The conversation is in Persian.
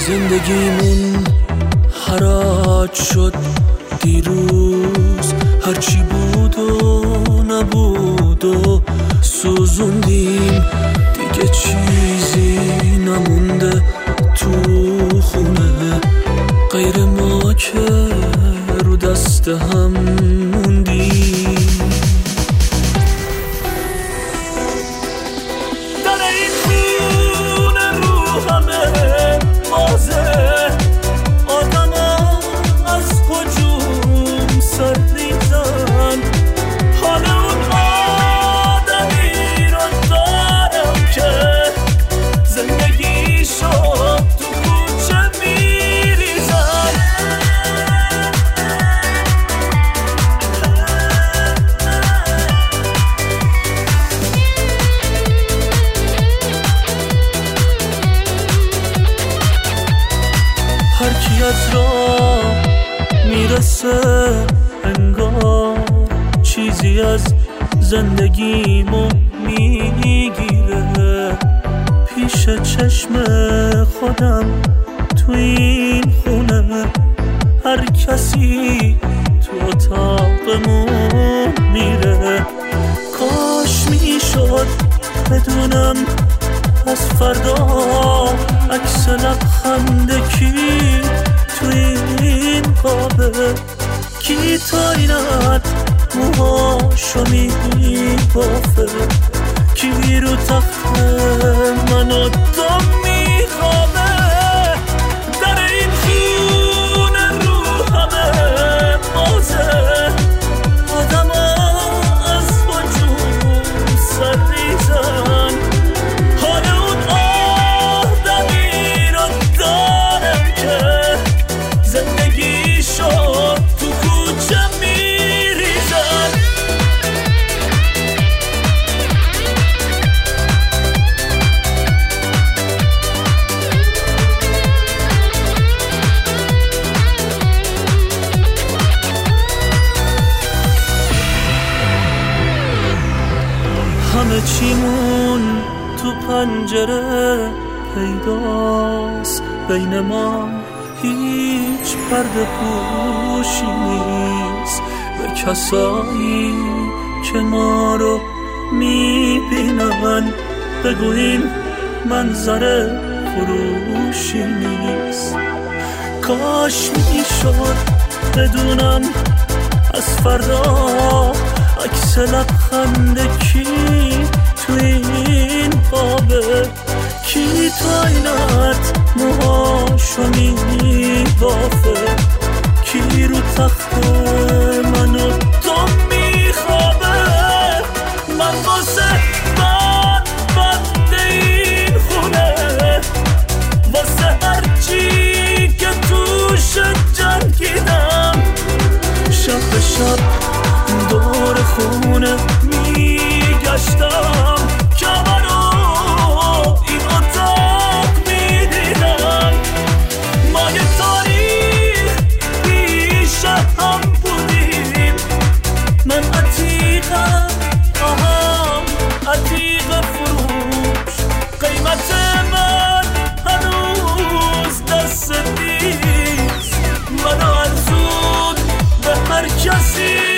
زندگیمون حراج شد دیروز، هرچی بود و نبود و سوزوندیم، دیگه چیزی نمونده تو خونه غیر ما که رو دست هم موندیم. در این خونه رو همه بازه، آدم از هجوم سر ریزن، حال اون آدمی رو دارم که زندگی شد تو کوچه میریزن. هر کی از راه میرسه انگار چیزی از زندگیمو میگیره، پیش چشم خودم تو این خونه هر کسی تو اتاقمون میره. کاش میشد بدونم از فردا عکس لبخند کی تو این قابه، کی تا اینت موهاشو میبافه، کی رو تخت من و تو میخوابه. در این خونه رو همه بازه، آدم از هجوم سر ریزن، حال اون آدمی رو دارم که زندگی شد تو کوچه میریزن. همه چیمون تو پنجره پیداست، بین ما هیچ پرده پوشی نیست، به کسایی که ما رو میبینن بگوییم منظر فروشی نیست. کاش میشد بدونم از فردا عکس لبخند کی تو این قابه، کی تا اینت موهاشو میبافه، کی رو تخت من و تو میخوابه. من واسه من بنده این خونه، واسه هرچی که توش جنگیدم، شب به شب دور خونه میگشتم که منو این اتاق میدیدم. ما یه تاریخ پیش هم بودیم، من عتیقم عتیق فروش، قیمت من هنوز دست نیست، منو ارزون به هر کسی